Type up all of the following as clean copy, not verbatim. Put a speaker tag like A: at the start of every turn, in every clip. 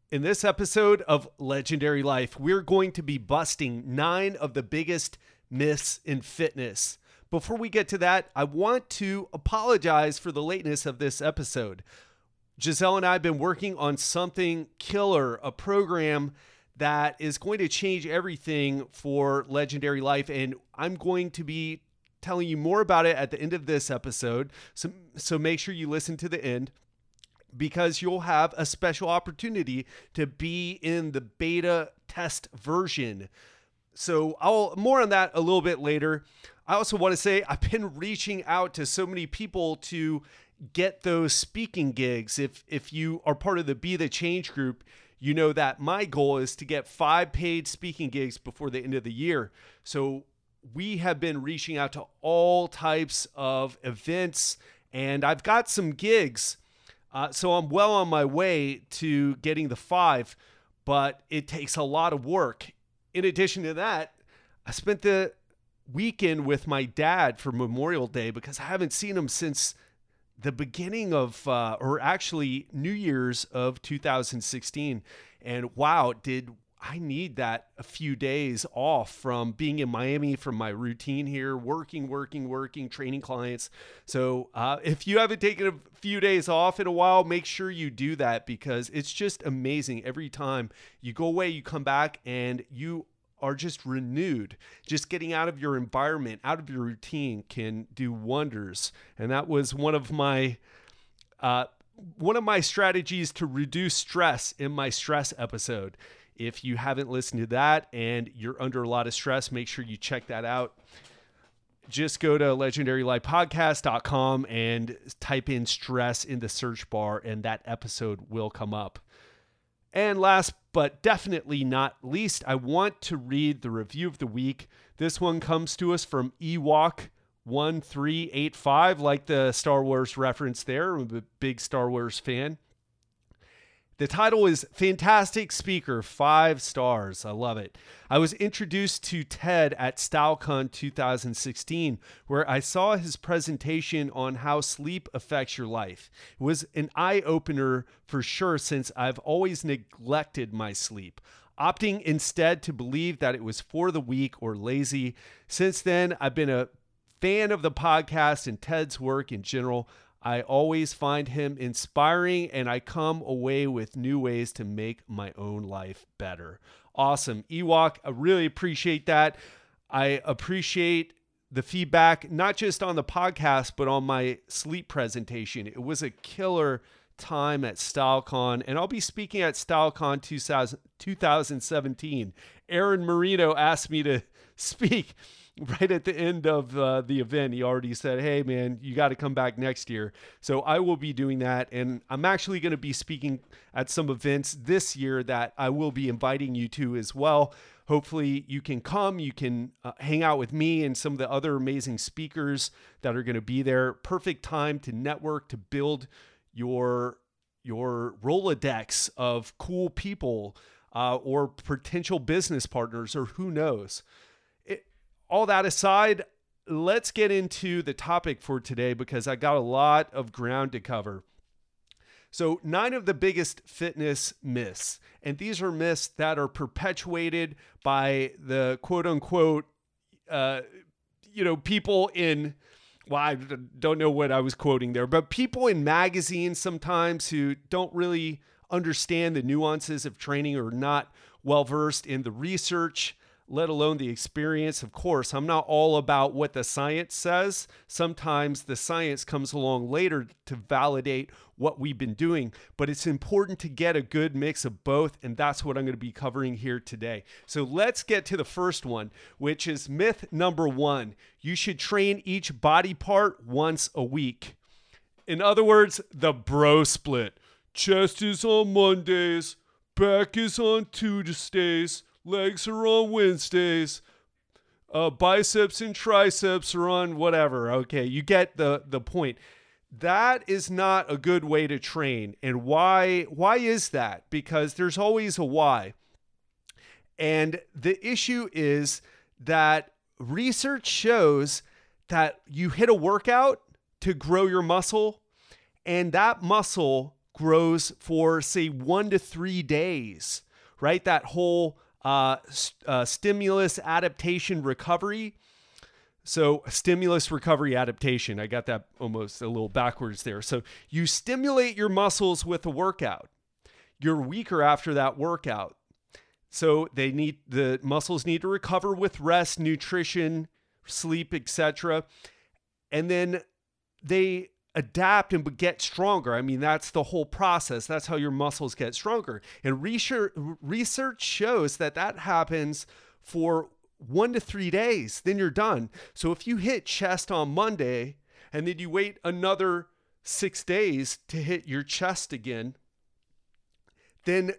A: In this episode of Legendary Life, we're going to be busting 9 of the biggest myths in fitness. Before we get to that, I want to apologize for the lateness of this episode. Giselle and I have been working on something killer, a program that is going to change everything for Legendary Life, and I'm going to be telling you more about it at the end of this episode, so make sure you listen to the end, because you'll have a special opportunity to be in the beta test version. So I'll more on that a little bit later. I also want to say I've been reaching out to so many people to get those speaking gigs. If you are part of the Be the Change group, you know that my goal is to get 5 paid speaking gigs before the end of the year. So we have been reaching out to all types of events, and I've got some gigs. So I'm well on my way to getting the 5, but it takes a lot of work. In addition to that, I spent the weekend with my dad for Memorial Day because I haven't seen him since the beginning of, or actually New Year's of 2016. And wow, did I need that a few days off from being in Miami from my routine here, working, training clients. So if you haven't taken a few days off in a while, make sure you do that, because it's just amazing. Every time you go away, you come back and you are just renewed. Just getting out of your environment, out of your routine can do wonders. And that was one of my strategies to reduce stress in my stress episode. If you haven't listened to that and you're under a lot of stress, make sure you check that out. Just go to legendarylifepodcast.com and type in stress in the search bar, and that episode will come up. And last but definitely not least, I want to read the review of the week. This one comes to us from Ewok1385, like the Star Wars reference there. I'm a big Star Wars fan. The title is Fantastic Speaker, 5 stars. I love it. I was introduced to Ted at StyleCon 2016, where I saw his presentation on how sleep affects your life. It was an eye-opener for sure, since I've always neglected my sleep, opting instead to believe that it was for the weak or lazy. Since then, I've been a fan of the podcast and Ted's work in general. I always find him inspiring, and I come away with new ways to make my own life better. Awesome. Ewok, I really appreciate that. I appreciate the feedback, not just on the podcast, but on my sleep presentation. It was a killer time at StyleCon, and I'll be speaking at StyleCon 2017. Aaron Marino asked me to speak right at the end of the event. He already said, hey man, you got to come back next year. So I will be doing that. And I'm actually going to be speaking at some events this year that I will be inviting you to as well. Hopefully you can come, you can hang out with me and some of the other amazing speakers that are going to be there. Perfect time to network, to build your Rolodex of cool people or potential business partners, or who knows. All that aside, let's get into the topic for today, because I got a lot of ground to cover. So 9 of the biggest fitness myths, and these are myths that are perpetuated by the quote unquote, people in, well, I don't know what I was quoting there, but people in magazines sometimes who don't really understand the nuances of training, or not well-versed in the research, let alone the experience. Of course, I'm not all about what the science says. Sometimes the science comes along later to validate what we've been doing, but it's important to get a good mix of both, and that's what I'm going to be covering here today. So let's get to the first one, which is myth number 1. You should train each body part once a week. In other words, the bro split. Chest is on Mondays, back is on Tuesdays, legs are on Wednesdays, biceps and triceps are on whatever. Okay, you get the point. That is not a good way to train. And why is that? Because there's always a why. And the issue is that research shows that you hit a workout to grow your muscle, and that muscle grows for, say, 1 to 3 days, right? That whole stimulus, adaptation, recovery. So stimulus, recovery, adaptation. I got that almost a little backwards there. So you stimulate your muscles with a workout. You're weaker after that workout. So the muscles need to recover with rest, nutrition, sleep, etc. And then they adapt and get stronger. I mean, that's the whole process. That's how your muscles get stronger. And research shows that happens for 1 to 3 days, then you're done. So if you hit chest on Monday and then you wait another 6 days to hit your chest again, then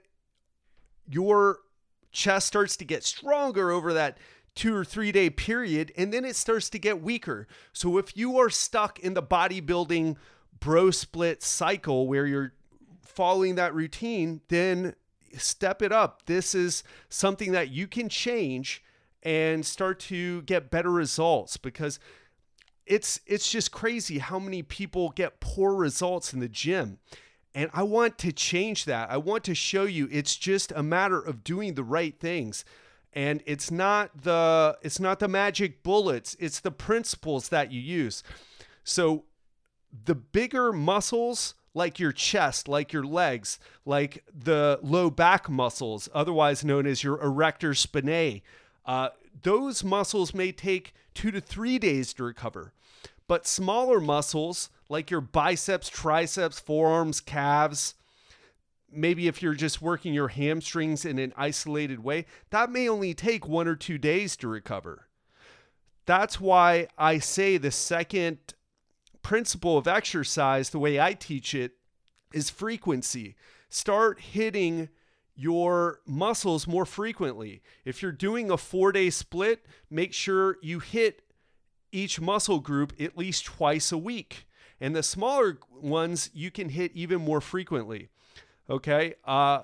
A: your chest starts to get stronger over that 2 or 3 day period, and then it starts to get weaker. So if you are stuck in the bodybuilding bro split cycle where you're following that routine, then step it up. This is something that you can change and start to get better results, because it's just crazy how many people get poor results in the gym. And I want to change that. I want to show you it's just a matter of doing the right things. And it's not the magic bullets, it's the principles that you use. So the bigger muscles, like your chest, like your legs, like the low back muscles, otherwise known as your erector spinae, those muscles may take 2 to 3 days to recover. But smaller muscles like your biceps, triceps, forearms, calves, maybe if you're just working your hamstrings in an isolated way, that may only take 1 or 2 days to recover. That's why I say the second principle of exercise, the way I teach it, is frequency. Start hitting your muscles more frequently. If you're doing a 4-day split, make sure you hit each muscle group at least twice a week. And the smaller ones, you can hit even more frequently. Okay. I'm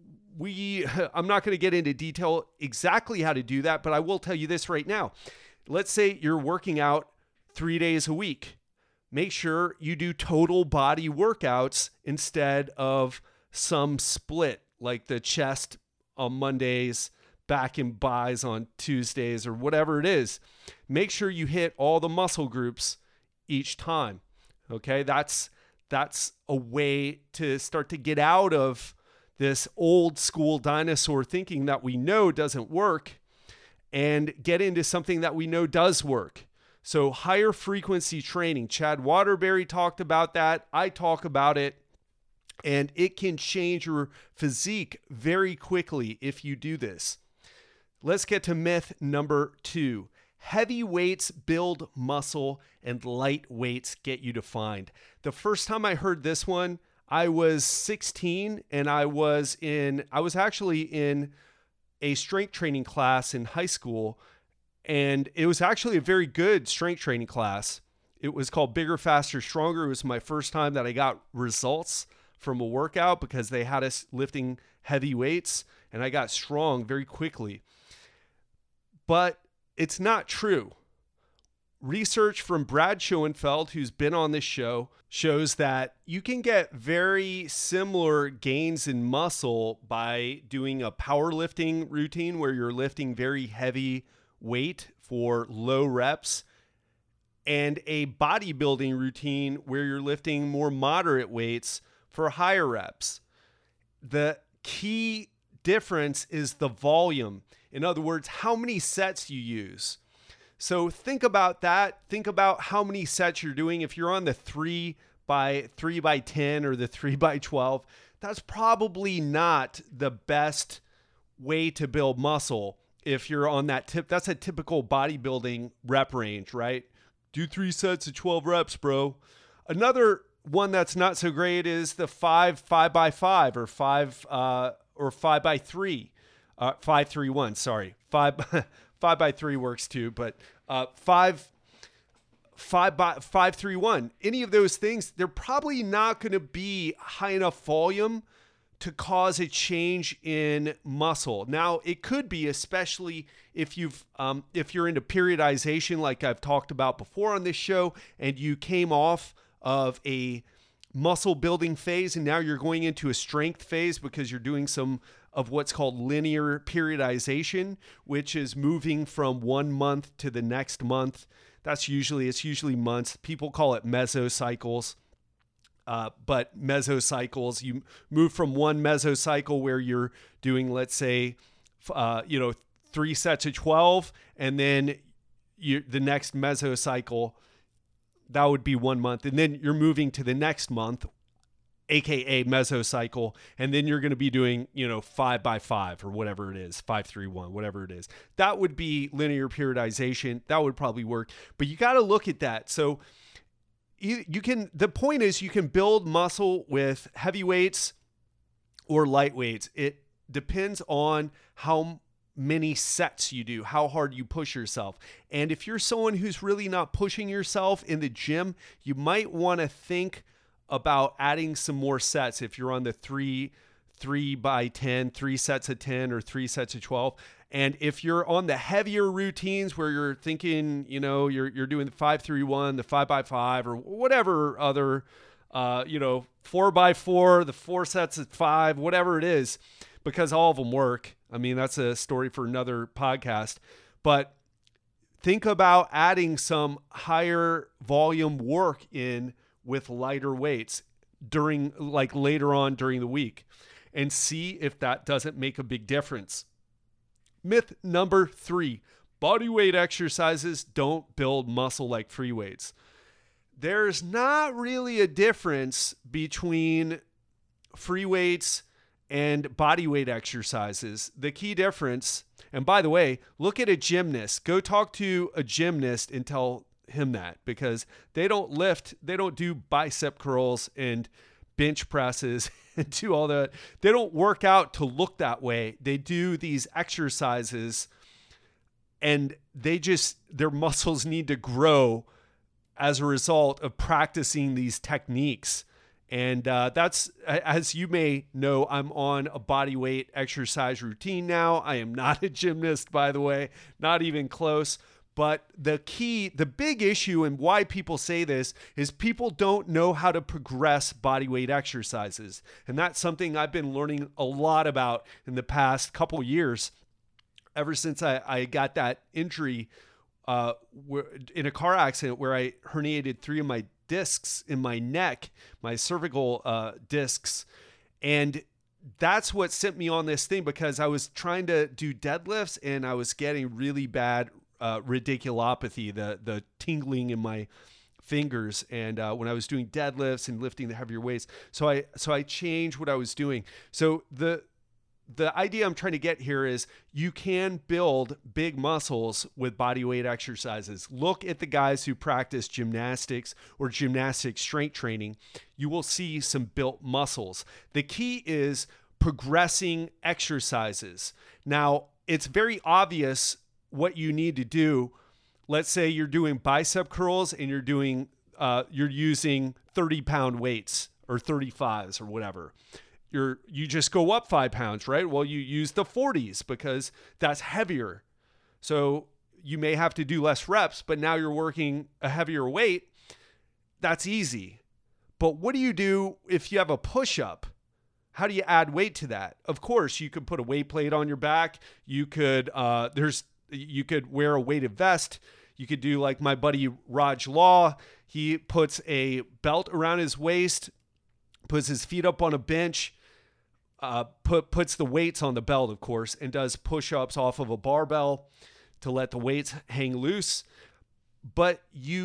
A: not going to get into detail exactly how to do that, but I will tell you this right now. Let's say you're working out 3 days a week. Make sure you do total body workouts instead of some split, like the chest on Mondays, back and buys on Tuesdays, or whatever it is. Make sure you hit all the muscle groups each time. Okay. That's a way to start to get out of this old school dinosaur thinking that we know doesn't work and get into something that we know does work. So higher frequency training. Chad Waterbury talked about that. I talk about it, and it can change your physique very quickly if you do this. Let's get to myth number 2. Heavy weights build muscle and light weights get you defined. The first time I heard this one, I was 16 and I was actually in a strength training class in high school, and it was actually a very good strength training class. It was called Bigger, Faster, Stronger. It was my first time that I got results from a workout because they had us lifting heavy weights, and I got strong very quickly. But it's not true. Research from Brad Schoenfeld, who's been on this show, shows that you can get very similar gains in muscle by doing a powerlifting routine where you're lifting very heavy weight for low reps, and a bodybuilding routine where you're lifting more moderate weights for higher reps. The key difference is the volume. In other words, how many sets you use. So think about that. Think about how many sets you're doing. If you're on the 3 by 10 or the 3 by 12, that's probably not the best way to build muscle. If you're on that that's a typical bodybuilding rep range, right? Do 3 sets of 12 reps, bro. Another one that's not so great is the 5 by 5 or 5 by 3. 5-3-1, sorry. 5 by 3 works too, but 5-3-1. Any of those things, they're probably not going to be high enough volume to cause a change in muscle. Now, it could be, especially if you're into periodization, like I've talked about before on this show, and you came off of a muscle building phase, and now you're going into a strength phase because you're doing some of what's called linear periodization, which is moving from one month to the next month. It's usually months. People call it mesocycles. But mesocycles, you move from one mesocycle where you're doing, let's say, 3 sets of 12, and then the next mesocycle, that would be 1 month. And then you're moving to the next month, AKA mesocycle. And then you're going to be doing, 5 by 5 or whatever it is, 5-3-1, whatever it is. That would be linear periodization. That would probably work. But you got to look at that. So the point is you can build muscle with heavy weights or light weights. It depends on how many sets you do, how hard you push yourself. And if you're someone who's really not pushing yourself in the gym, you might want to think about adding some more sets. If you're on the 3 by 10, 3 sets of 10 or 3 sets of 12. And if you're on the heavier routines where you're thinking, you're doing the 5-3-1, the 5 by 5 or whatever other, 4 by 4, the 4 sets of 5, whatever it is, because all of them work. I mean, that's a story for another podcast. But think about adding some higher volume work in with lighter weights later on during the week, and see if that doesn't make a big difference. Myth number 3, body weight exercises don't build muscle like free weights. There's not really a difference between free weights and body weight exercises. The key difference, and by the way, look at a gymnast. Go talk to a gymnast and tell him that, because they don't do bicep curls and bench presses and do all that. They don't work out to look that way. They do these exercises and their muscles need to grow as a result of practicing these techniques. And that's, as you may know, I'm on a body weight exercise routine now. I am not a gymnast, by the way, not even close. But the big issue and why people say this is people don't know how to progress body weight exercises. And that's something I've been learning a lot about in the past couple years, ever since I got that injury in a car accident where I herniated 3 of my discs in my neck, my cervical discs. And that's what sent me on this thing, because I was trying to do deadlifts and I was getting really bad radiculopathy, the tingling in my fingers. And when I was doing deadlifts and lifting the heavier weights, so I changed what I was doing. So the idea I'm trying to get here is you can build big muscles with body weight exercises. Look at the guys who practice gymnastics or gymnastic strength training. You will see some built muscles. The key is progressing exercises. Now, it's very obvious what you need to do. Let's say you're doing bicep curls and you're using 30-pound weights or 35s or whatever. You just go up 5 pounds, right? Well, you use the 40s because that's heavier. So you may have to do less reps, but now you're working a heavier weight. That's easy. But what do you do if you have a push-up? How do you add weight to that? Of course, you could put a weight plate on your back. You could wear a weighted vest. You could do like my buddy Raj Law. He puts a belt around his waist, puts his feet up on a bench, puts the weights on the belt, of course, and does push-ups off of a barbell to let the weights hang loose. But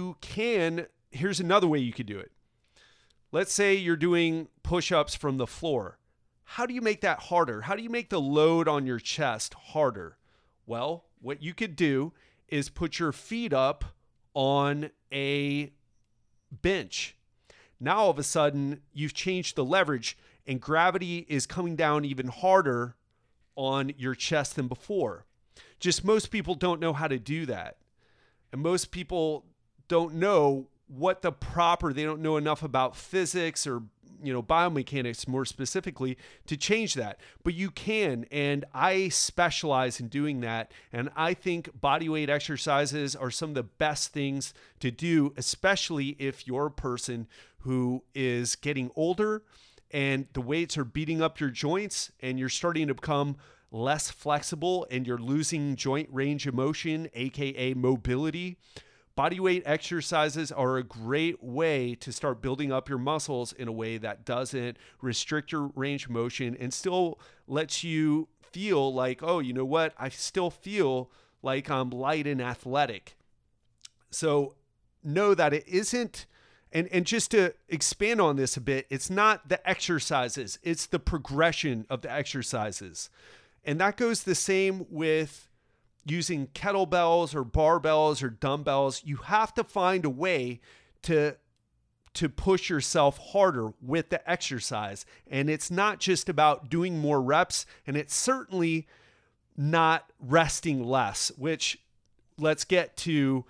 A: here's another way you could do it. Let's say you're doing push-ups from the floor. How do you make that harder? How do you make the load on your chest harder? Well, what you could do is put your feet up on a bench. Now, all of a sudden, you've changed the leverage and gravity is coming down even harder on your chest than before. Just most people don't know how to do that. And most people don't know they don't know enough about physics or biomechanics more specifically to change that. But you can, and I specialize in doing that. And I think bodyweight exercises are some of the best things to do, especially if you're a person who is getting older and the weights are beating up your joints and you're starting to become less flexible and you're losing joint range of motion, aka mobility. Bodyweight exercises are a great way to start building up your muscles in a way that doesn't restrict your range of motion and still lets you feel like, oh, you know what? I still feel like I'm light and athletic. So know that it isn't, and just to expand on this a bit, it's not the exercises, it's the progression of the exercises. And that goes the same with using kettlebells or barbells or dumbbells. You have to find a way to push yourself harder with the exercise. And it's not just about doing more reps, and it's certainly not resting less, which let's get to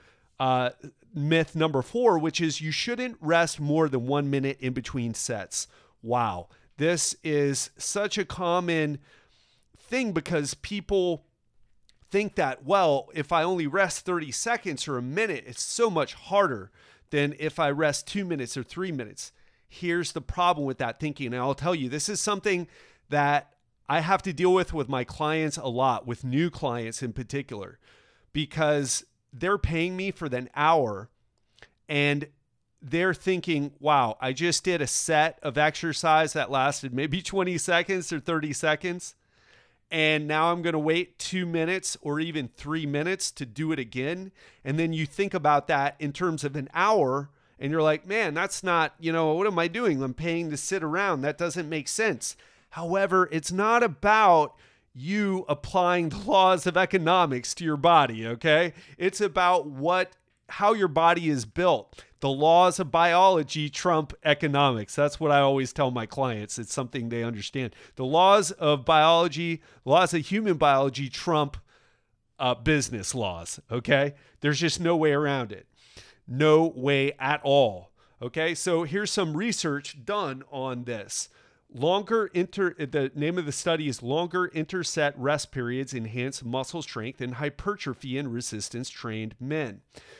A: myth number 4, which is you shouldn't rest more than 1 minute in between sets. Wow. This is such a common thing because people think that, well, if I only rest 30 seconds or a minute, it's so much harder than if I rest 2 minutes or 3 minutes. Here's the problem with that thinking. And I'll tell you, this is something that I have to deal with my clients a lot, with new clients in particular, because they're paying me for an hour and they're thinking, wow, I just did a set of exercise that lasted maybe 20 seconds or 30 seconds. And now I'm going to wait 2 minutes or even 3 minutes to do it again. And then you think about that in terms of an hour and you're like, man, that's not, what am I doing? I'm paying to sit around. That doesn't make sense. However, it's not about you applying the laws of economics to your body, okay? It's about how your body is built. The laws of biology trump economics. That's what I always tell my clients. It's something they understand. The laws of biology, laws of human biology trump business laws, okay? There's just no way around it. No way at all, okay? So here's some research done on this. The name of the study is Longer Interset Rest Periods Enhance Muscle Strength in Hypertrophy and Resistance Trained Men.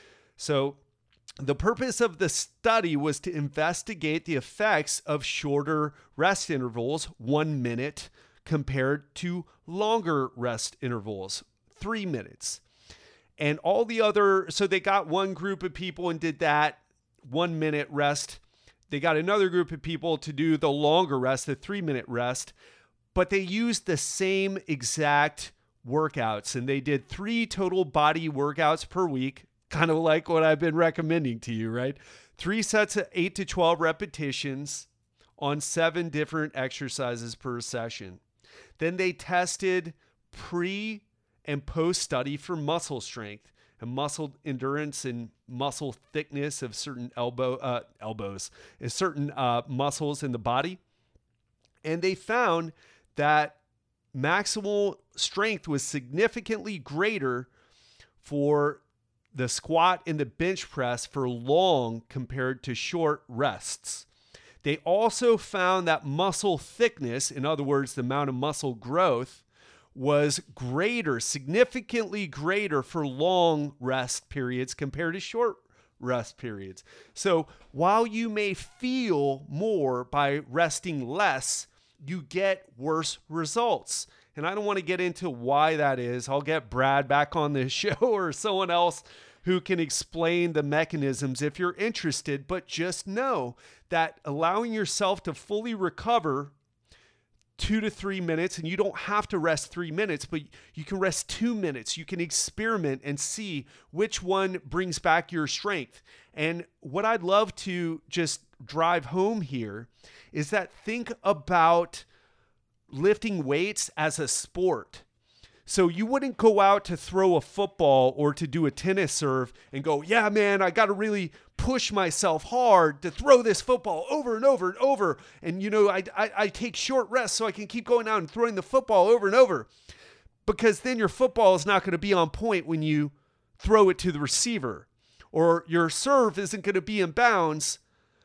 A: So the purpose of the study was to investigate the effects of shorter rest intervals, 1 minute, compared to longer rest intervals, 3 minutes. And so they got one group of people and did that 1 minute rest. They got another group of people to do the longer rest, the 3 minute rest, but they used the same exact workouts and they did 3 total body workouts per week, kind of like what I've been recommending to you, right? 3 sets of 8 to 12 repetitions on 7 different exercises per session. Then they tested pre and post study for muscle strength and muscle endurance and muscle thickness of certain elbows and certain muscles in the body. And they found that maximal strength was significantly greater for the squat and the bench press for long compared to short rests. They also found that muscle thickness, in other words, the amount of muscle growth, was greater, significantly greater for long rest periods compared to short rest periods. So while you may feel more by resting less, you get worse results. And I don't want to get into why that is. I'll get Brad back on the show or someone else who can explain the mechanisms if you're interested. But just know that allowing yourself to fully recover 2 to 3 minutes, and you don't have to rest 3 minutes, but you can rest 2 minutes. You can experiment and see which one brings back your strength. And what I'd love to just drive home here is that think about lifting weights as a sport. So you wouldn't go out to throw a football or to do a tennis serve and go, yeah, man, I got to really push myself hard to throw this football over and over and over. And, I take short rests so I can keep going out and throwing the football over and over, because then your football is not going to be on point when you throw it to the receiver, or your serve isn't going to be in bounds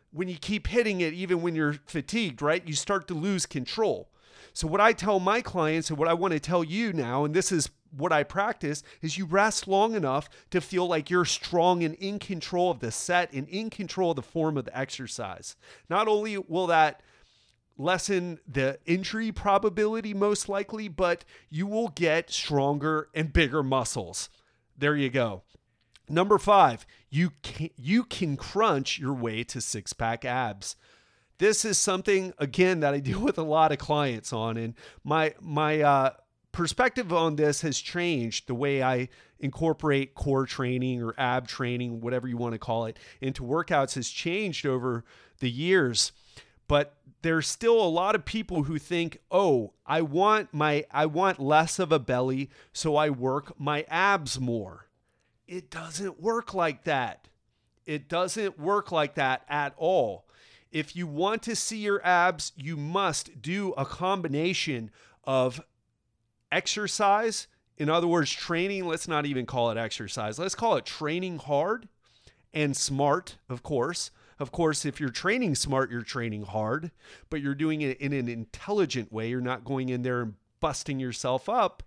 A: when you keep hitting it, even when you're fatigued, right? You start to lose control. So what I tell my clients and what I want to tell you now, and this is what I practice, is you rest long enough to feel like you're strong and in control of the set and in control of the form of the exercise. Not only will that lessen the injury probability most likely, but you will get stronger and bigger muscles. There you go. Number 5, you can crunch your way to six-pack abs. This is something, again, that I deal with a lot of clients on, and my perspective on this has changed. The way I incorporate core training or ab training, whatever you want to call it, into workouts has changed over the years. But there's still a lot of people who think, oh, I want less of a belly, so I work my abs more. It doesn't work like that. It doesn't work like that at all. If you want to see your abs, you must do a combination of exercise. In other words, training. Let's not even call it exercise. Let's call it training hard and smart, of course. Of course, if you're training smart, you're training hard, but you're doing it in an intelligent way. You're not going in there and busting yourself up.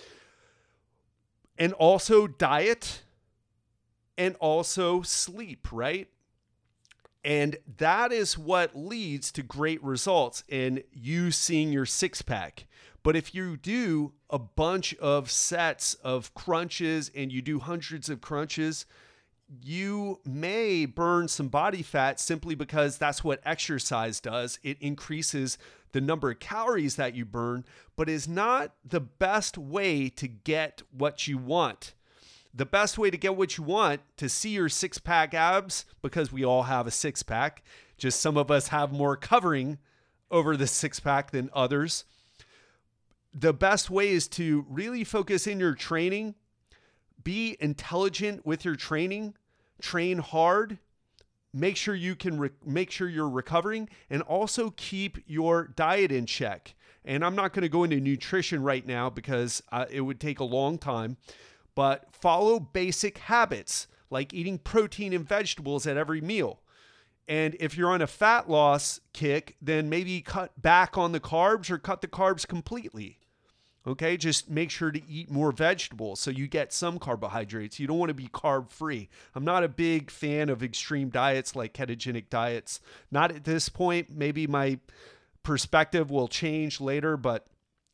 A: And also diet and also sleep, right? And that is what leads to great results in you seeing your six-pack. But if you do a bunch of sets of crunches and you do hundreds of crunches, you may burn some body fat simply because that's what exercise does. It increases the number of calories that you burn, but is not the best way to get what you want. The best way to get what you want, to see your six-pack abs, because we all have a six-pack, just some of us have more covering over the six-pack than others. The best way is to really focus in your training, be intelligent with your training, train hard, make sure you can make sure you're recovering, and also keep your diet in check. And I'm not going to go into nutrition right now because it would take a long time, but follow basic habits like eating protein and vegetables at every meal. And if you're on a fat loss kick, then maybe cut back on the carbs or cut the carbs completely. Okay, just make sure to eat more vegetables so you get some carbohydrates. You don't want to be carb free. I'm not a big fan of extreme diets like ketogenic diets. Not at this point. Maybe my perspective will change later, but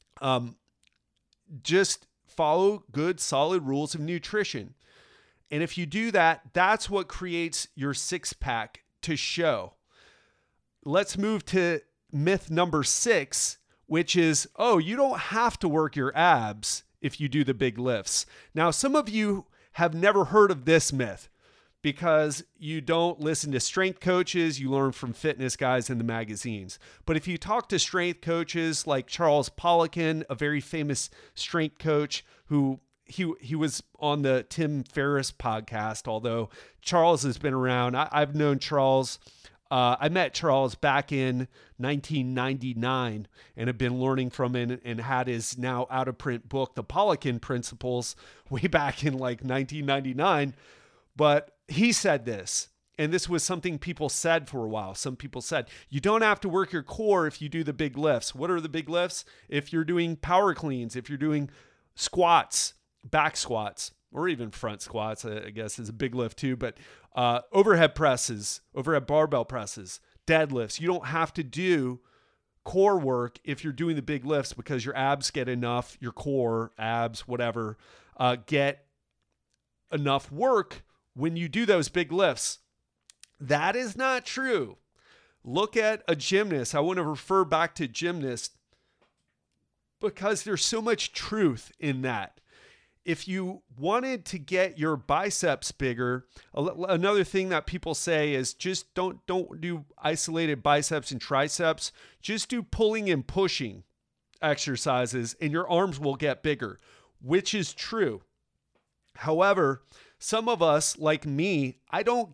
A: just follow good, solid rules of nutrition. And if you do that, that's what creates your six-pack to show. Let's move to myth number 6, which is, oh, you don't have to work your abs if you do the big lifts. Now, some of you have never heard of this myth because you don't listen to strength coaches. You learn from fitness guys in the magazines. But if you talk to strength coaches like Charles Poliquin, a very famous strength coach who he was on the Tim Ferriss podcast, although Charles has been around. I've known Charles. I met Charles back in 1999 and have been learning from him and had his now out of print book, The Poliquin Principles, way back in like 1999. But he said this, and this was something people said for a while. Some people said, you don't have to work your core if you do the big lifts. What are the big lifts? If you're doing power cleans, if you're doing squats, back squats, or even front squats, I guess is a big lift too, but overhead presses, overhead barbell presses, deadlifts. You don't have to do core work if you're doing the big lifts because your abs get enough, your core, abs, whatever, get enough work when you do those big lifts. That is not true. Look at a gymnast. I want to refer back to gymnasts because there's so much truth in that. If you wanted to get your biceps bigger, another thing that people say is just don't do isolated biceps and triceps. Just do pulling and pushing exercises and your arms will get bigger, which is true. However, some of us, like me, I don't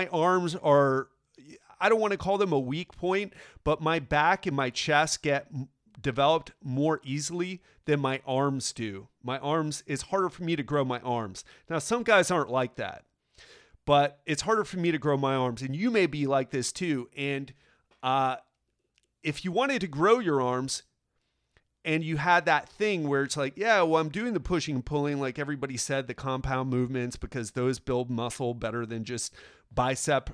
A: want to call them a weak point, but my back and my chest get developed more easily than my arms do. My arms, it's harder for me to grow my arms. Now, some guys aren't like that, but it's harder for me to grow my arms. And you may be like this too. And if you wanted to grow your arms and you had that thing where it's like, yeah, well, I'm doing the pushing and pulling, like everybody said, the compound movements, because those build muscle better than just bicep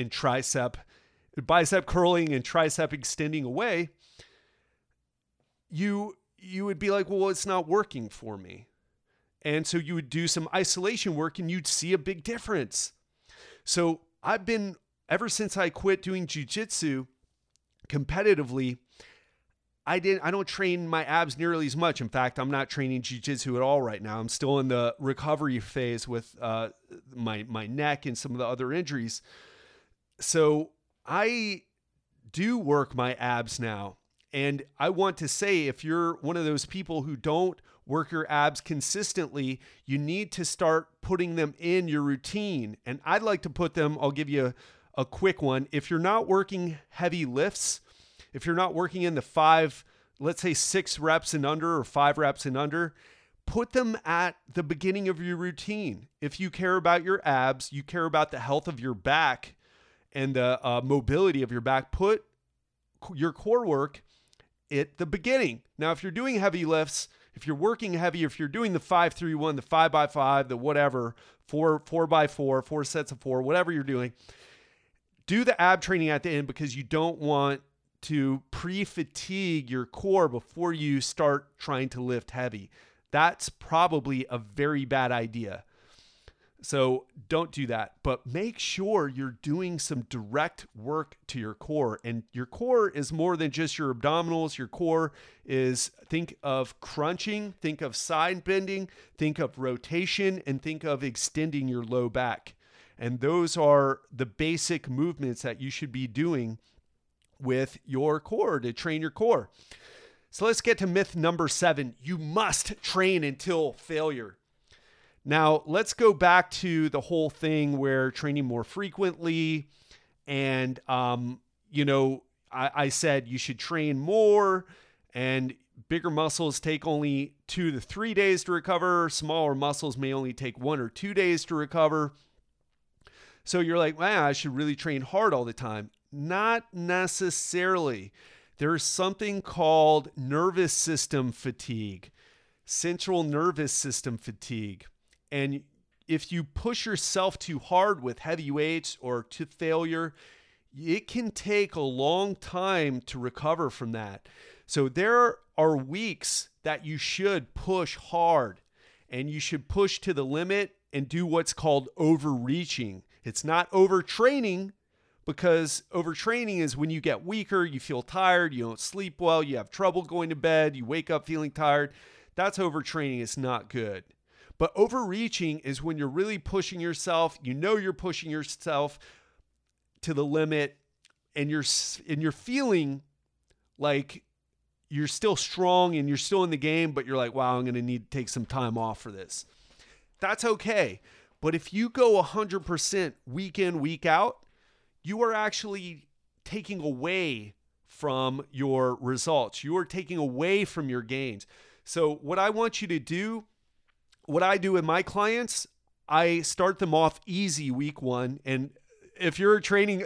A: curling and tricep extending away, you would be like, well, it's not working for me. And so you would do some isolation work and you'd see a big difference. So ever since I quit doing jiu-jitsu competitively, I don't train my abs nearly as much. In fact, I'm not training jiu-jitsu at all right now. I'm still in the recovery phase with my neck and some of the other injuries. So I do work my abs now. And I want to say, if you're one of those people who don't work your abs consistently, you need to start putting them in your routine. And I'd like to put them, I'll give you a quick one. If you're not working heavy lifts, if you're not working in the let's say 6 reps and under, or 5 reps and under, put them at the beginning of your routine. If you care about your abs, you care about the health of your back and the mobility of your back, put your core work at the beginning. Now, if you're doing heavy lifts, if you're working heavy, if you're doing the 5-3-1, the 5x5, the whatever, 4x4, 4 sets of 4, whatever you're doing, do the ab training at the end, because you don't want to pre-fatigue your core before you start trying to lift heavy. That's probably a very bad idea. So don't do that, but make sure you're doing some direct work to your core. And your core is more than just your abdominals. Your core is, think of crunching, think of side bending, think of rotation, and think of extending your low back. And those are the basic movements that you should be doing with your core to train your core. So let's get to myth number 7. You must train until failure. Now, let's go back to the whole thing where training more frequently, and, I said you should train more, and bigger muscles take only 2 to 3 days to recover. Smaller muscles may only take 1 or 2 days to recover. So you're like, I should really train hard all the time. Not necessarily. There's something called nervous system fatigue, central nervous system fatigue. And if you push yourself too hard with heavy weights or to failure, it can take a long time to recover from that. So there are weeks that you should push hard, and you should push to the limit and do what's called overreaching. It's not overtraining, because overtraining is when you get weaker, you feel tired, you don't sleep well, you have trouble going to bed, you wake up feeling tired. That's overtraining. It's not good. But overreaching is when you're really pushing yourself. You know you're pushing yourself to the limit, and you're feeling like you're still strong and you're still in the game, but you're like, wow, I'm going to need to take some time off for this. That's okay. But if you go 100% week in, week out, you are actually taking away from your results. You are taking away from your gains. So what I want you to do, what I do with my clients, I start them off easy week 1. And if you're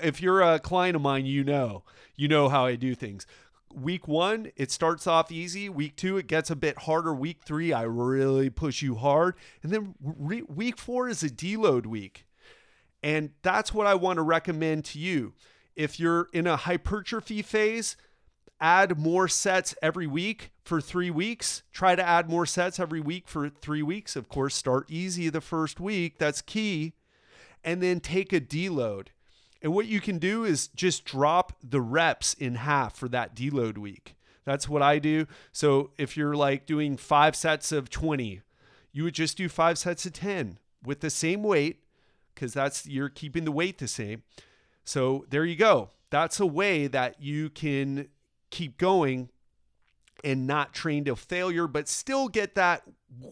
A: a client of mine, you know how I do things. Week 1, it starts off easy. Week 2, it gets a bit harder. Week 3, I really push you hard. And then week 4 is a deload week. And that's what I want to recommend to you. If you're in a hypertrophy phase, add more sets every week for 3 weeks. Try to add more sets every week for 3 weeks. Of course, start easy the first week. That's key. And then take a deload. And what you can do is just drop the reps in half for that deload week. That's what I do. So if you're like doing 5 sets of 20, you would just do 5 sets of 10 with the same weight, because you're keeping the weight the same. So there you go. That's a way that you can keep going and not train to failure, but still get that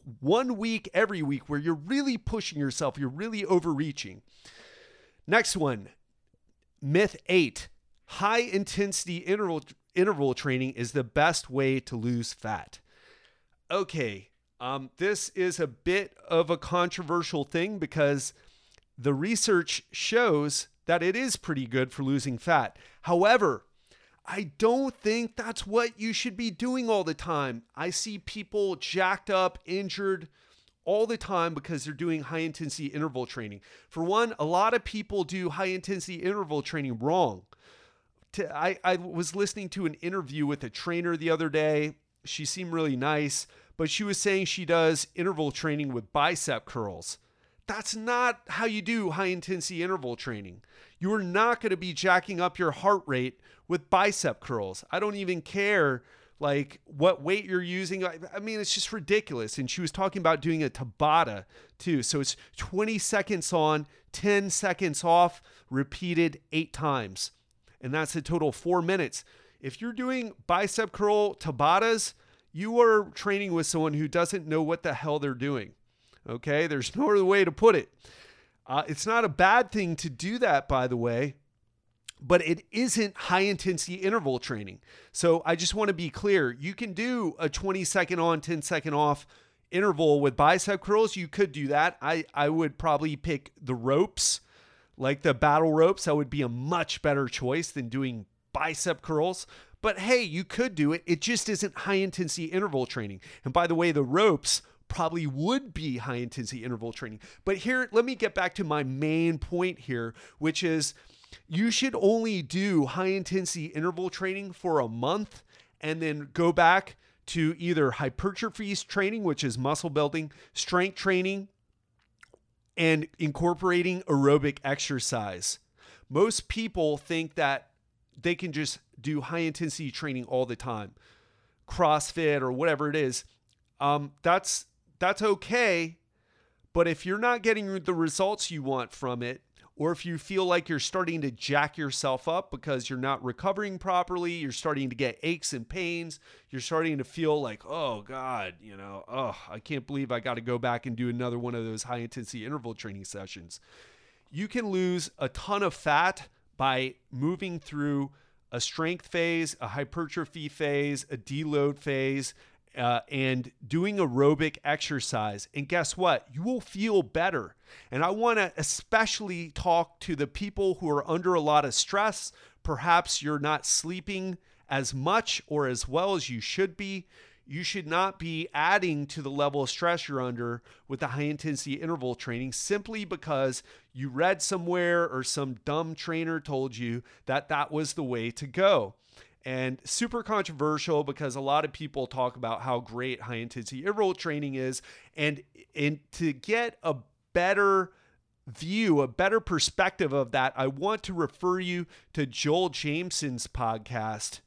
A: 1 week every week where you're really pushing yourself. You're really overreaching. Next one, myth 8, high intensity interval training is the best way to lose fat. Okay. This is a bit of a controversial thing, because the research shows that it is pretty good for losing fat. However, I don't think that's what you should be doing all the time. I see people jacked up, injured all the time because they're doing high intensity interval training. For one, a lot of people do high intensity interval training wrong. I was listening to an interview with a trainer the other day. She seemed really nice, but she was saying she does interval training with bicep curls. That's not how you do high intensity interval training. You are not going to be jacking up your heart rate with bicep curls. I don't even care like what weight you're using. I mean, it's just ridiculous. And she was talking about doing a Tabata too. So it's 20 seconds on, 10 seconds off, repeated 8 times. And that's a total of 4 minutes. If you're doing bicep curl Tabatas, you are training with someone who doesn't know what the hell they're doing. Okay, there's no other way to put it. It's not a bad thing to do that, by the way, but it isn't high intensity interval training. So I just want to be clear. You can do a 20 second on, 10 second off interval with bicep curls. You could do that. I would probably pick the ropes, like the battle ropes. That would be a much better choice than doing bicep curls. But hey, you could do it. It just isn't high intensity interval training. And by the way, the ropes probably would be high intensity interval training. But here, let me get back to my main point here, which is you should only do high intensity interval training for a month and then go back to either hypertrophy training, which is muscle building, strength training, and incorporating aerobic exercise. Most people think that they can just do high intensity training all the time, CrossFit or whatever it is. That's okay. But if you're not getting the results you want from it, or if you feel like you're starting to jack yourself up because you're not recovering properly, you're starting to get aches and pains, you're starting to feel like, oh God, I can't believe I got to go back and do another one of those high intensity interval training sessions. You can lose a ton of fat by moving through a strength phase, a hypertrophy phase, a deload phase, and doing aerobic exercise. And guess what? You will feel better. And I want to especially talk to the people who are under a lot of stress. Perhaps you're not sleeping as much or as well as you should be. You should not be adding to the level of stress you're under with the high intensity interval training simply because you read somewhere or some dumb trainer told you that that was the way to go. And super controversial because a lot of people talk about how great high intensity interval training is. And to get a better view, a better perspective of that, I want to refer you to Joel Jameson's podcast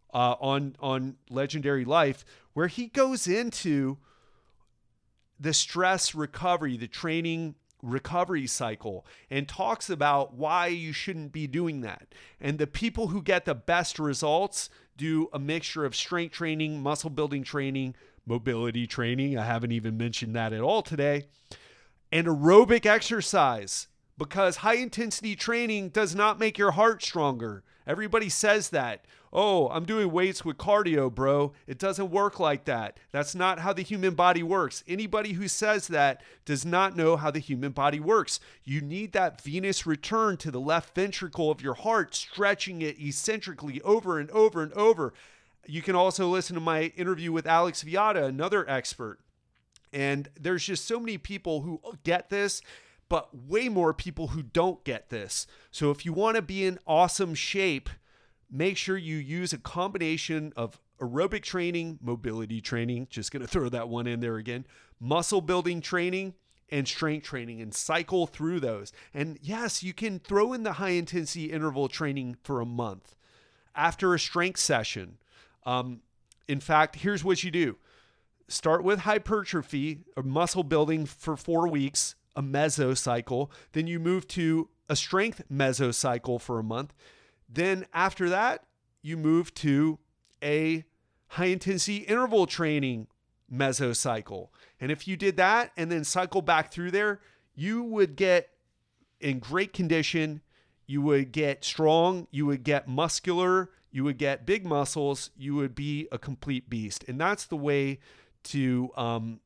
A: on Legendary Life, where he goes into the stress recovery, the training recovery cycle, and talks about why you shouldn't be doing that. And the people who get the best results do a mixture of strength training, muscle building training, mobility training. I haven't even mentioned that at all today. And aerobic exercise, because high intensity training does not make your heart stronger. Everybody says that. Oh, I'm doing weights with cardio, bro. It doesn't work like that. That's not how the human body works. Anybody who says that does not know how the human body works. You need that venous return to the left ventricle of your heart, stretching it eccentrically over and over and over. You can also listen to my interview with Alex Viada, another expert. And there's just so many people who get this, but way more people who don't get this. So if you want to be in awesome shape, make sure you use a combination of aerobic training, mobility training, just going to throw that one in there again, muscle building training, and strength training, and cycle through those. And yes, you can throw in the high intensity interval training for a month after a strength session. In fact, here's what you do. Start with hypertrophy or muscle building for 4 weeks, a mesocycle. Then you move to a strength mesocycle for a month. Then after that, you move to a high intensity interval training mesocycle. And if you did that and then cycle back through there, you would get in great condition. You would get strong. You would get muscular. You would get big muscles. You would be a complete beast. And that's the way to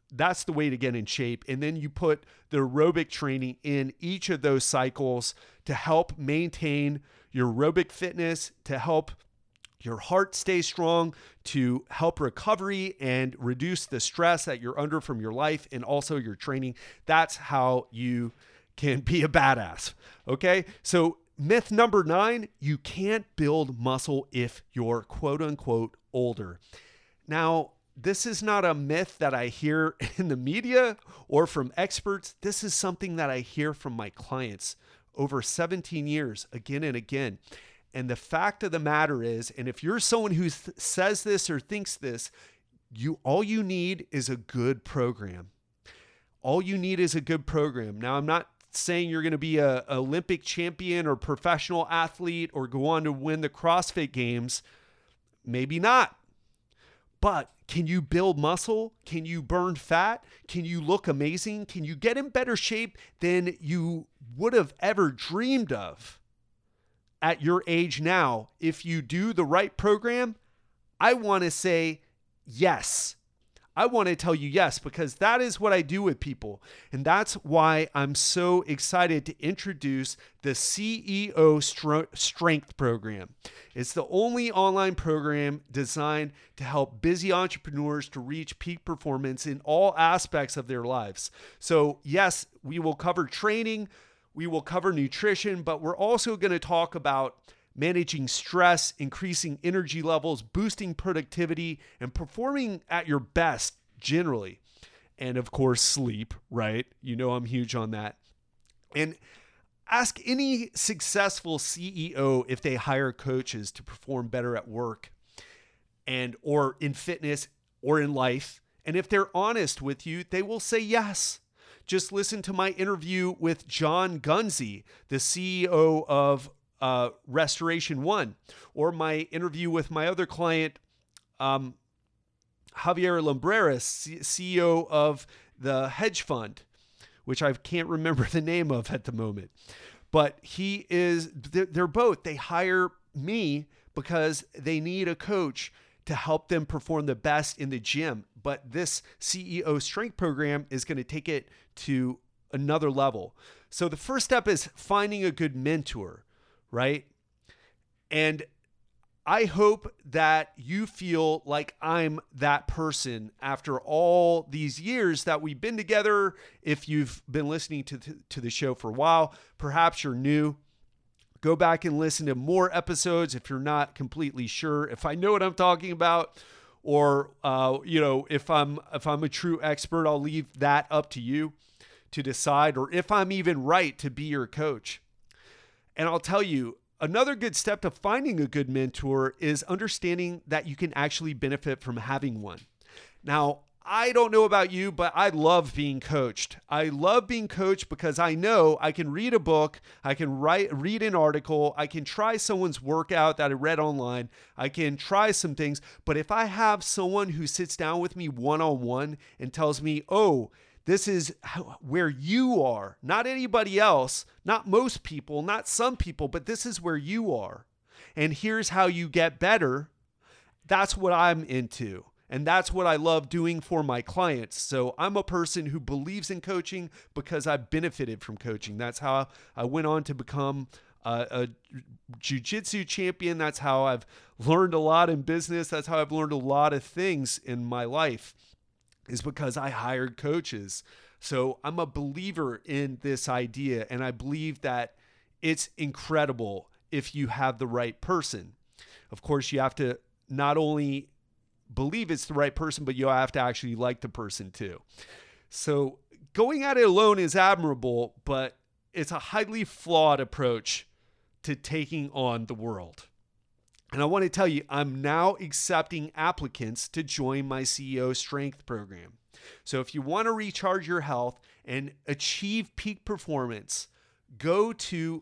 A: that's the way to get in shape. And then you put the aerobic training in each of those cycles to help maintain your aerobic fitness, to help your heart stay strong, to help recovery and reduce the stress that you're under from your life and also your training. That's how you can be a badass. Okay. So myth number 9, you can't build muscle if you're quote unquote older. Now, this is not a myth that I hear in the media or from experts. This is something that I hear from my clients over 17 years, again and again. And the fact of the matter is, and if you're someone who says this or thinks this, all you need is a good program. All you need is a good program. Now, I'm not saying you're going to be an Olympic champion or professional athlete or go on to win the CrossFit Games. Maybe not. But can you build muscle? Can you burn fat? Can you look amazing? Can you get in better shape than you would have ever dreamed of at your age now? If you do the right program, I want to say yes. I want to tell you yes, because that is what I do with people. And that's why I'm so excited to introduce the CEO Strength Program. It's the only online program designed to help busy entrepreneurs to reach peak performance in all aspects of their lives. So yes, we will cover training, we will cover nutrition, but we're also going to talk about managing stress, increasing energy levels, boosting productivity, and performing at your best generally. And of course, sleep, right? You know I'm huge on that. And ask any successful CEO if they hire coaches to perform better at work and or in fitness or in life. And if they're honest with you, they will say yes. Just listen to my interview with John Gunzy, the CEO of Restoration One, or my interview with my other client, Javier Lumbreras, CEO of the hedge fund, which I can't remember the name of at the moment. But they're both, they hire me because they need a coach to help them perform the best in the gym. But this CEO Strength Program is going to take it to another level. So the first step is finding a good mentor, right? And I hope that you feel like I'm that person after all these years that we've been together. If you've been listening to the show for a while, perhaps you're new. Go back and listen to more episodes if you're not completely sure if I know what I'm talking about, or if I'm a true expert. I'll leave that up to you to decide, or if I'm even right to be your coach. And I'll tell you, another good step to finding a good mentor is understanding that you can actually benefit from having one. Now, I don't know about you, but I love being coached. I love being coached because I know I can read a book, I can read an article, I can try someone's workout that I read online, I can try some things. But if I have someone who sits down with me one-on-one and tells me, oh, this is where you are, not anybody else, not most people, not some people, but this is where you are. And here's how you get better. That's what I'm into. And that's what I love doing for my clients. So I'm a person who believes in coaching because I've benefited from coaching. That's how I went on to become a jiu-jitsu champion. That's how I've learned a lot in business. That's how I've learned a lot of things in my life, is because I hired coaches. So I'm a believer in this idea, and I believe that it's incredible if you have the right person. Of course, you have to not only believe it's the right person, but you have to actually like the person too. So going at it alone is admirable, but it's a highly flawed approach to taking on the world. And I want to tell you, I'm now accepting applicants to join my CEO Strength Program. So if you want to recharge your health and achieve peak performance, go to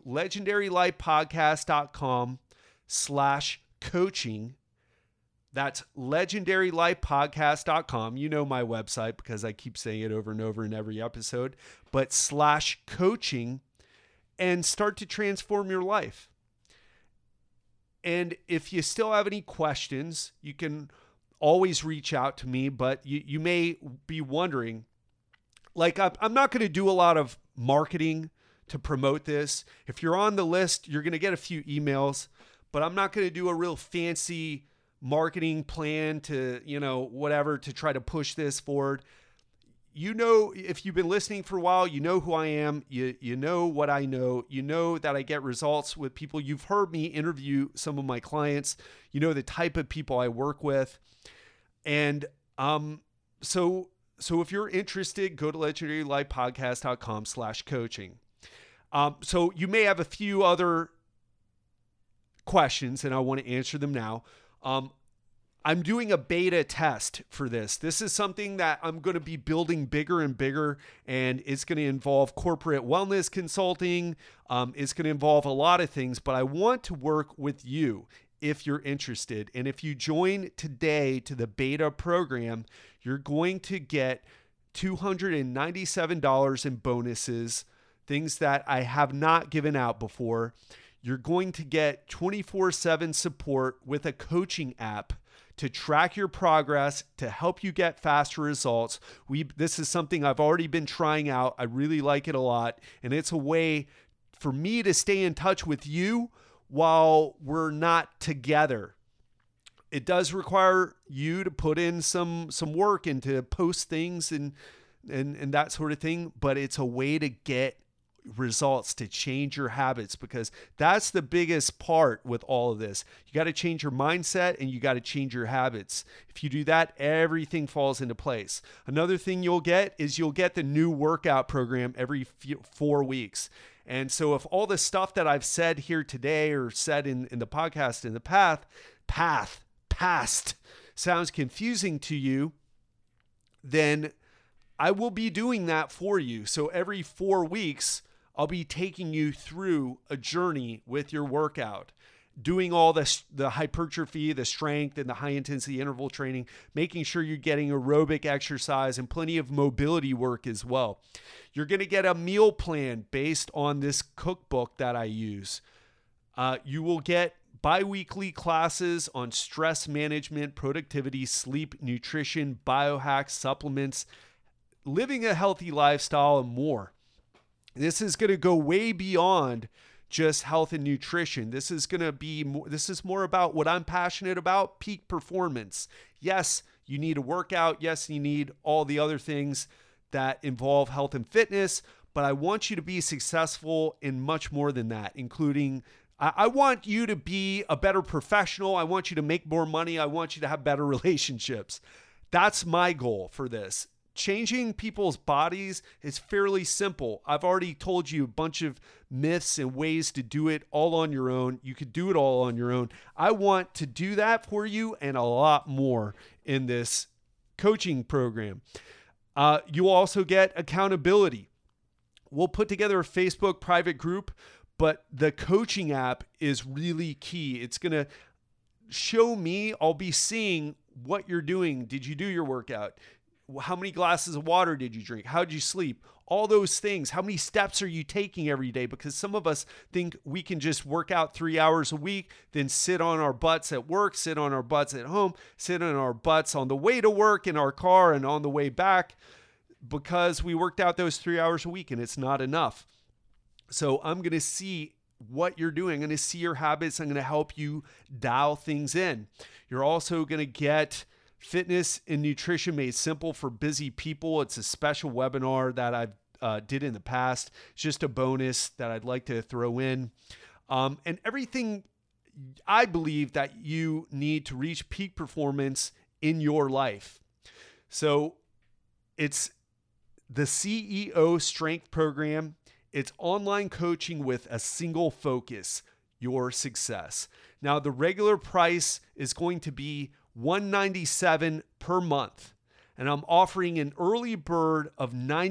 A: legendarylifepodcast.com/coaching. That's legendarylifepodcast.com. You know my website because I keep saying it over and over in every episode, but /coaching, and start to transform your life. And if you still have any questions, you can always reach out to me, but you may be wondering, like, I'm not going to do a lot of marketing to promote this. If you're on the list, you're going to get a few emails, but I'm not going to do a real fancy marketing plan to, whatever, to try to push this forward. If you've been listening for a while, you know who I am. You know what I know. You know that I get results with people. You've heard me interview some of my clients. You know the type of people I work with. And so if you're interested, go to legendarylifepodcast.com/coaching. So you may have a few other questions, and I want to answer them now. I'm doing a beta test for this. This is something that I'm going to be building bigger and bigger, and it's going to involve corporate wellness consulting. It's going to involve a lot of things, but I want to work with you if you're interested. And if you join today to the beta program, you're going to get $297 in bonuses, things that I have not given out before. You're going to get 24/7 support with a coaching app to track your progress, to help you get faster results. This is something I've already been trying out. I really like it a lot. And it's a way for me to stay in touch with you while we're not together. It does require you to put in some work and to post things and that sort of thing, but it's a way to get results, to change your habits, because that's the biggest part with all of this. You got to change your mindset and you got to change your habits. If you do that, everything falls into place. Another thing you'll get the new workout program every 4 weeks. And so if all the stuff that I've said here today or said in the podcast in the past sounds confusing to you, then I will be doing that for you. So every 4 weeks, I'll be taking you through a journey with your workout, doing all the hypertrophy, the strength, and the high intensity interval training, making sure you're getting aerobic exercise and plenty of mobility work as well. You're going to get a meal plan based on this cookbook that I use. You will get bi-weekly classes on stress management, productivity, sleep, nutrition, biohacks, supplements, living a healthy lifestyle, and more. This is going to go way beyond just health and nutrition. This is more about what I'm passionate about, peak performance. Yes, you need a workout. Yes, you need all the other things that involve health and fitness, but I want you to be successful in much more than that, including I want you to be a better professional. I want you to make more money. I want you to have better relationships. That's my goal for this. Changing people's bodies is fairly simple. I've already told you a bunch of myths and ways to do it all on your own. You could do it all on your own. I want to do that for you and a lot more in this coaching program. You'll also get accountability. We'll put together a Facebook private group, but the coaching app is really key. It's going to show me, I'll be seeing what you're doing. Did you do your workout? How many glasses of water did you drink? How did you sleep? All those things. How many steps are you taking every day? Because some of us think we can just work out 3 hours a week, then sit on our butts at work, sit on our butts at home, sit on our butts on the way to work in our car and on the way back, because we worked out those 3 hours a week and it's not enough. So I'm going to see what you're doing. I'm going to see your habits. I'm going to help you dial things in. You're also going to get Fitness and Nutrition Made Simple for Busy People. It's a special webinar that I've did in the past. It's just a bonus that I'd like to throw in. And everything I believe that you need to reach peak performance in your life. So it's the CEO Strength Program. It's online coaching with a single focus, your success. Now, the regular price is going to be $197 per month, and I'm offering an early bird of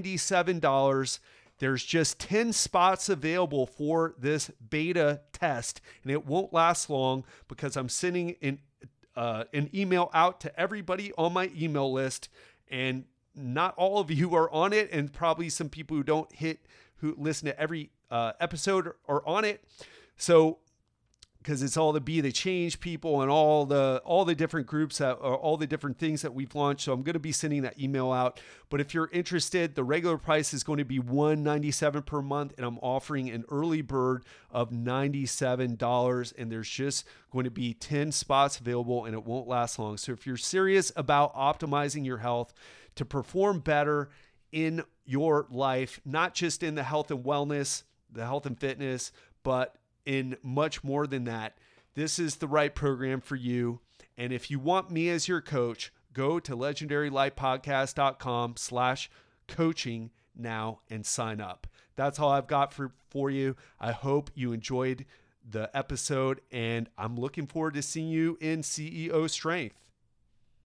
A: $97. There's just 10 spots available for this beta test, and it won't last long because I'm sending an email out to everybody on my email list, and not all of you are on it, and probably some people who listen to every episode are on it. So because it's all to be the change people and all the different groups that are all the different things that we've launched. So I'm going to be sending that email out. But if you're interested, the regular price is going to be $197 per month, and I'm offering an early bird of $97, and there's just going to be 10 spots available, and it won't last long. So if you're serious about optimizing your health to perform better in your life, not just in the health and wellness, the health and fitness, but in much more than that, this is the right program for you. And if you want me as your coach, go to legendarylifepodcast.com/coaching now and sign up. That's all I've got for you. I hope you enjoyed the episode, and I'm looking forward to seeing you in CEO Strength.